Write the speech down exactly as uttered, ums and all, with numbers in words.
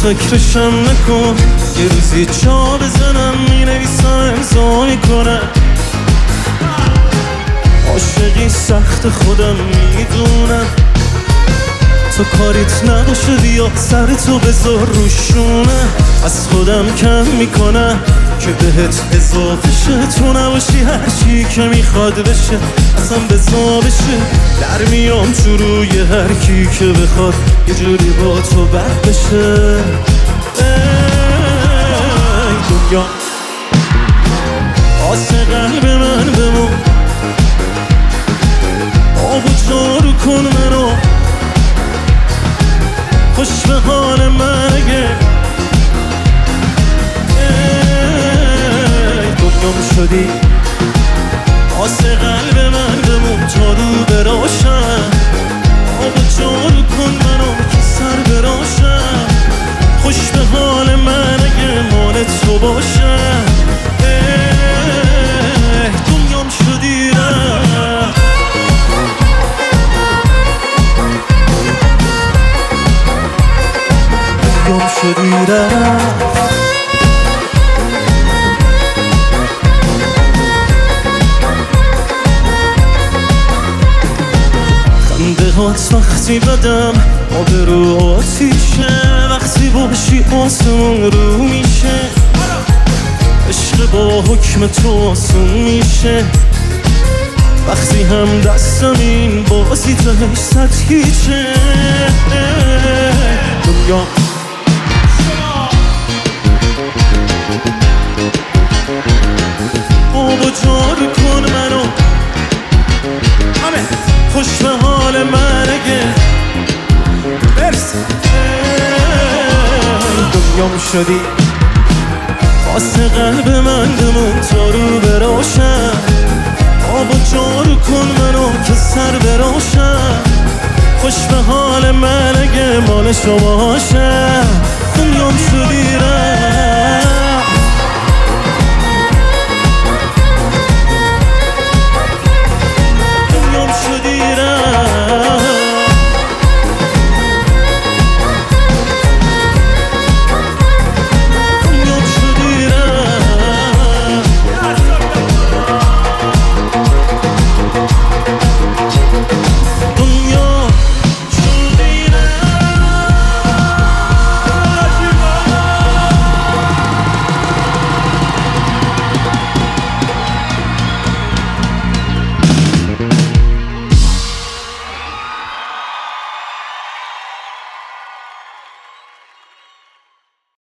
فکرشم نکن، یه روزی جا بزنم مینویسم امضا میکنم. عاشقی سخت خودم میدونم، تو کاریت نباشه بیا سرتو بذار روشونه. از خودم کم میکنم که بهت اضافه شه، تو نباشی هرچی که میخواد بشه اصلا بزا بشه. در میام تو روی هر کی که بخواد یه جوری با تو بد بشه. ای دنیا آسه قلب من بمون، آب و جارو کن منو، خوش به حال من اگه دنیام شدی. آسه قلب من بمون تا رو براشم، آب و جارو کن منو که سر براشم. خوش به حال من اگه مال تو باشم. دنیام شدی رفت، دنیام شدی رفت. خنده هات وقتی بدم آبرو آتیشه، وقتی باشی آسمون رو میشه. عشق با حکم تو آسون میشه، وقتی هم دستم این بازی تهش سطحیچه. دنیا آب و جارو کن منو، خوش به حال من اگه برسی. دنیام شدی واسه قلب من بمون تا رو براشم، آب و جارو کن منو که سر براشم. خوش به حال من اگه مال شما باشه.